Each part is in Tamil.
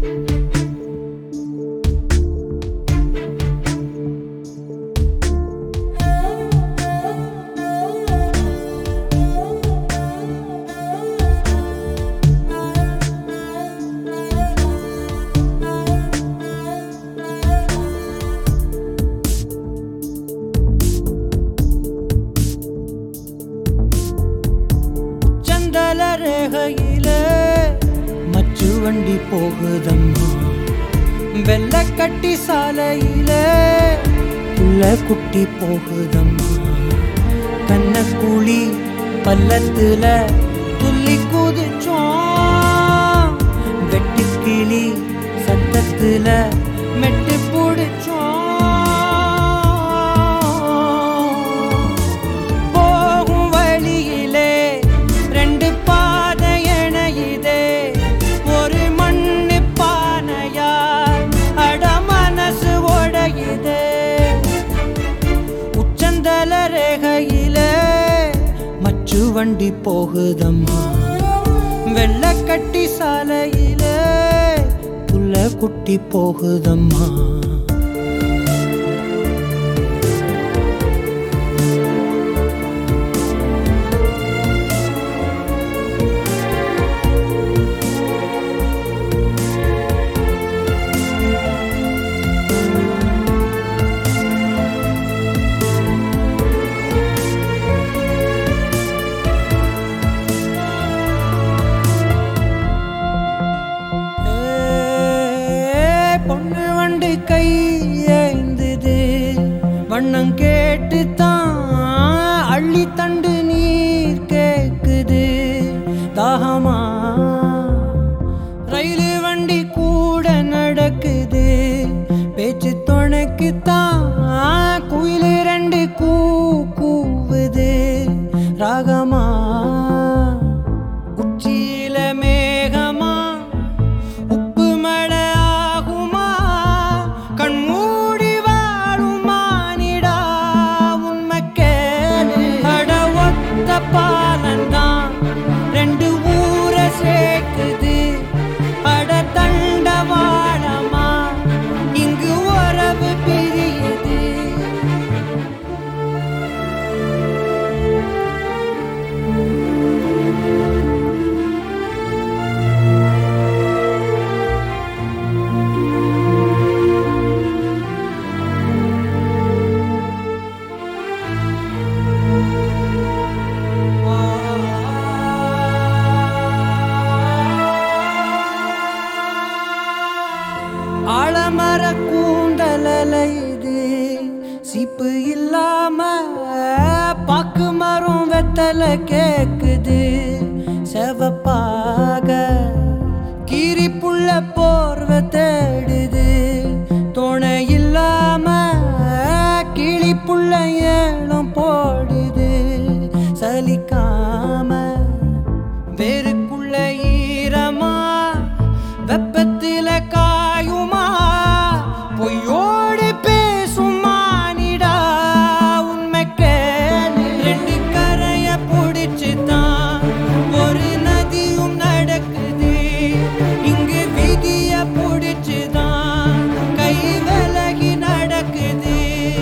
ரேகையிலே மச்சு வண்டி போகுதம்மா வெள்ளை கட்டி சாலையிலே புள்ள குட்டி போகுதம்மா கண்ணக்குழி பள்ளத்துல துள்ளி குதிச்சோம் வெட்டி கிளி சத்தத்துல மெட்டு பிடிச்சோம் ரேகையிலே மச்சு வண்டி போகுதம்மா வெள்ளை கட்டி சாலையிலே புள்ள குட்டி போகுதம்மா பொண்ணு வண்டு கை ஏந்தது வண்ணம் கேட்டு தான் அள்ளி தண்டு நீர் கேக்குது தாகமா ரயிலு வண்டி கூட நடக்குது பேச்சு துணைக்கு தான் குயிலு ரெண்டு கூவுது ராகமா உச்சியில மேகமா பாலந்தான் ரெண்டு ஊரை சேர்க்குது அட தண்டவாளமா இங்கு உறவு பிரியுது ஆலமர கூந்தலையுது சீப்பு இல்லாம பாக்கு மரம் வெத்தல கேக்குது செவப்பாக கீரி புள்ள போர்வ தேடுது துணை இல்லாம கிளி புள்ள ஏலம் போடுது சலிக்காம வேறுக்குள்ள ஈரமா வெப்பத்தில காயுமா பொய்யோடு பேசுமானிடா உண்மை கேளு ரெண்டு கரைய பிடிச்சுதான் ஒரு நதியும் நடக்குது இங்கு விதிய பிடிச்சுதான் கை விலகி நடக்குது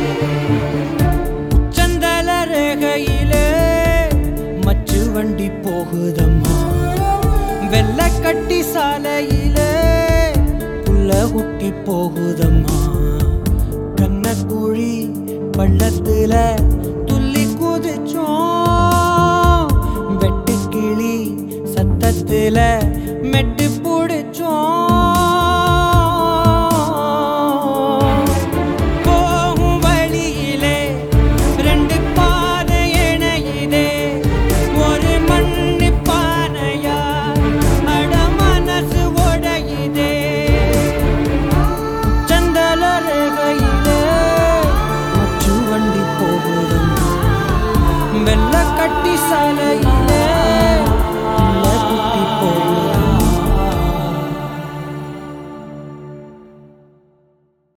சந்தல ரேகையிலே மச்சு வண்டி போகுதம்மா வெள்ளை கட்டி சாலையிலே புள்ள குட்டி போகுதம்மா கண்ணக்குழி பள்ளத்துல துள்ளி குதிச்சோம் வெட்டு கிளி சத்தத்துல மெட்டு பிடிச்சோம் வெள்ளை கட்டி சாலை